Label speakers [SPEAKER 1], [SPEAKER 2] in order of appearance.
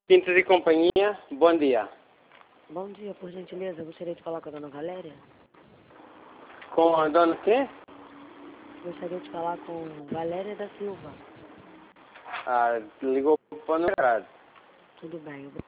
[SPEAKER 1] Pintos e companhia, bom dia.
[SPEAKER 2] Bom dia, por gentileza, eu gostaria de falar com a dona Valéria.
[SPEAKER 1] Com a dona quê?
[SPEAKER 2] Gostaria de falar com Valéria da Silva.
[SPEAKER 1] Ligou para o número errado.
[SPEAKER 2] Tudo bem,